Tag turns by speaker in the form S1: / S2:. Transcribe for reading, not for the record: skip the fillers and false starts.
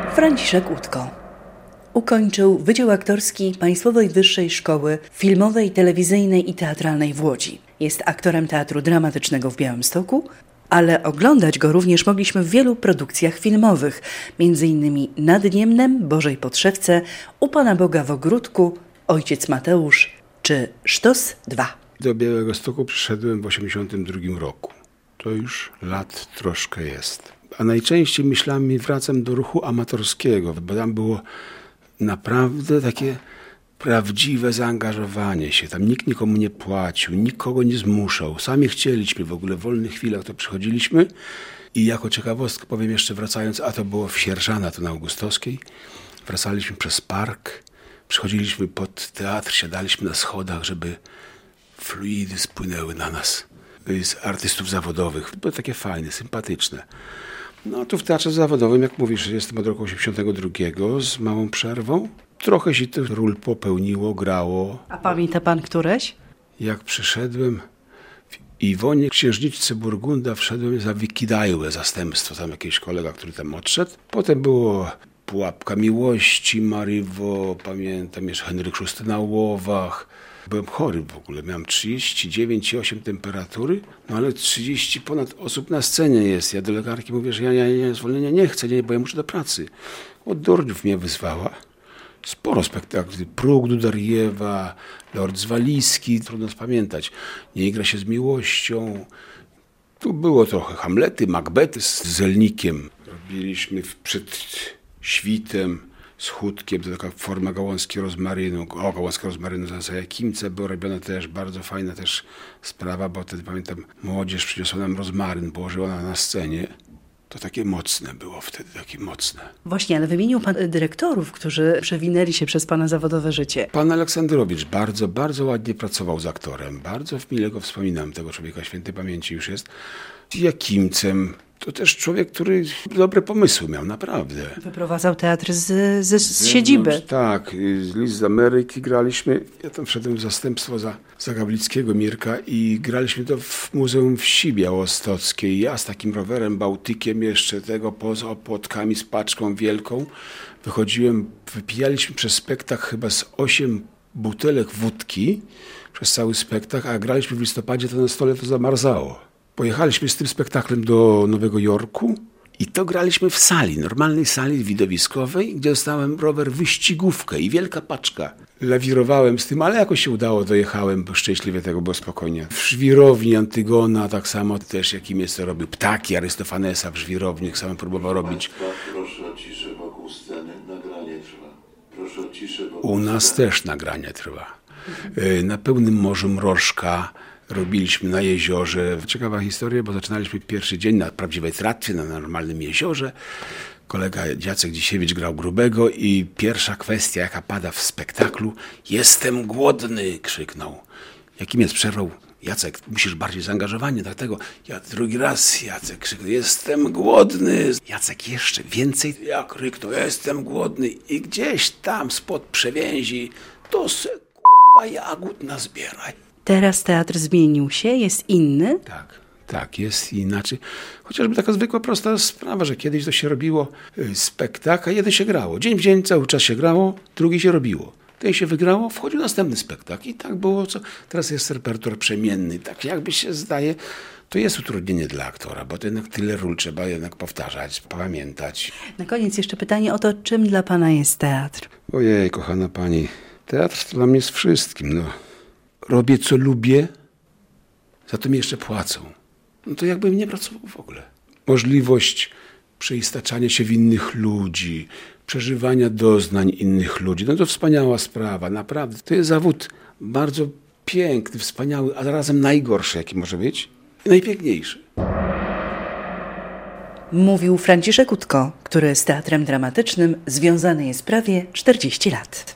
S1: Franciszek Utko. Ukończył Wydział Aktorski Państwowej Wyższej Szkoły Filmowej, Telewizyjnej i Teatralnej w Łodzi. Jest aktorem Teatru Dramatycznego w Białymstoku, ale oglądać go również mogliśmy w wielu produkcjach filmowych, m.in. Nad Niemnem, Bożej Podszewce, U Pana Boga w Ogródku, Ojciec Mateusz czy Sztos 2.
S2: Do Białegostoku przyszedłem w 1982 roku. To już lat troszkę jest. A najczęściej myślami wracam do ruchu amatorskiego, bo tam było naprawdę takie prawdziwe zaangażowanie się. Tam nikt nikomu nie płacił, nikogo nie zmuszał. Sami chcieliśmy w ogóle, w wolnych chwilach to przychodziliśmy. I jako ciekawostkę powiem jeszcze wracając, a to było w Sierżana, to na Augustowskiej. Wracaliśmy przez park, przychodziliśmy pod teatr, siadaliśmy na schodach, żeby fluidy spłynęły na nas z artystów zawodowych. Było takie fajne, sympatyczne. No tu w teatrze zawodowym, jak mówisz, jestem od roku 1982 z małą przerwą. Trochę się tych ról popełniło, grało.
S1: A pamięta pan któreś?
S2: Jak przyszedłem w Iwonie Księżniczce Burgunda, wszedłem za Wikidajłę zastępstwo. Tam jakiś kolega, który tam odszedł. Potem było Pułapka Miłości, Mariwo, pamiętam jeszcze Henryk VI na Łowach. Byłem chory w ogóle, miałem 39,8 temperatury, no ale 30 ponad osób na scenie jest. Ja do lekarki mówię, że ja zwolnienia nie chcę, bo ja muszę do pracy. Od Dordów mnie wyzwała. Sporo spektakli. Próg Dudariewa, Lord z Walizki, trudno spamiętać. Nie igra się z miłością. Tu było trochę Hamlety, Macbety z Zelnikiem. Robiliśmy przed świtem, z Chódkiem, to taka forma gałązki rozmarynu. Gałązka rozmarynu za Jakimce była robiona też, bardzo fajna też sprawa, bo wtedy pamiętam, młodzież przyniosła nam rozmaryn, położyła na scenie. To takie mocne było wtedy, takie mocne.
S1: Właśnie, ale wymienił pan dyrektorów, którzy przewinęli się przez pana zawodowe życie.
S2: Pan Aleksandrowicz bardzo, bardzo ładnie pracował z aktorem. Bardzo mile go wspominam, tego człowieka świętej pamięci już jest. Jakimcem. To też człowiek, który dobre pomysły miał, naprawdę.
S1: Wyprowadzał teatr z siedziby.
S2: Tak, list z Ameryki graliśmy. Ja tam wszedłem w zastępstwo za Gawlickiego Mirka i graliśmy to w Muzeum Wsi Białostockiej. Ja z takim rowerem, Bałtykiem jeszcze tego, poza opłotkami, z paczką wielką. Wychodziłem, wypijaliśmy przez spektakl chyba z 8 butelek wódki przez cały spektakl, a graliśmy w listopadzie, to na stole to zamarzało. Pojechaliśmy z tym spektaklem do Nowego Jorku i to graliśmy w sali, normalnej sali widowiskowej, gdzie dostałem rower wyścigówkę i wielka paczka. Lawirowałem z tym, ale jakoś się udało, dojechałem, bo szczęśliwie tego było spokojnie. W żwirowni Antygona tak samo też, jakim jest to robił. Ptaki Arystofanesa w żwirowni, sam próbował robić.
S3: Proszę o ciszę wokół sceny, nagranie trwa. Proszę o ciszę wokół
S2: U nas też nagranie trwa. Na Pełnym Morzu Mrożka robiliśmy na jeziorze. Ciekawa historia, bo zaczynaliśmy pierwszy dzień na prawdziwej tratwie, na normalnym jeziorze. Kolega Jacek Dzisiewicz grał Grubego i pierwsza kwestia, jaka pada w spektaklu: jestem głodny, krzyknął. Jakim jest? Przerwał: Jacek, musisz bardziej zaangażowanie, dlatego ja drugi raz, Jacek krzyknął: jestem głodny. Jacek jeszcze więcej, ja kryknął: jestem głodny. I gdzieś tam spod przewęzi to se k***a jagód nazbieraj.
S1: Teraz teatr zmienił się, jest inny?
S2: Tak, jest inaczej. Chociażby taka zwykła, prosta sprawa, że kiedyś to się robiło spektakl, a jeden się grało. Dzień w dzień, cały czas się grało, drugi się robiło. Ten się wygrało, wchodził następny spektakl. I tak było, teraz jest repertuar przemienny. Tak jakby się zdaje, to jest utrudnienie dla aktora, bo to jednak tyle ról trzeba jednak powtarzać, pamiętać.
S1: Na koniec jeszcze pytanie o to, czym dla pana jest teatr?
S2: Ojej, kochana pani, teatr to dla mnie jest wszystkim, no. Robię, co lubię, za to mi jeszcze płacą. No to jakbym nie pracował w ogóle. Możliwość przeistaczania się w innych ludzi, przeżywania doznań innych ludzi, no to wspaniała sprawa, naprawdę. To jest zawód bardzo piękny, wspaniały, a zarazem najgorszy, jaki może być, i najpiękniejszy.
S1: Mówił Franciszek Utko, który z teatrem dramatycznym związany jest prawie 40 lat.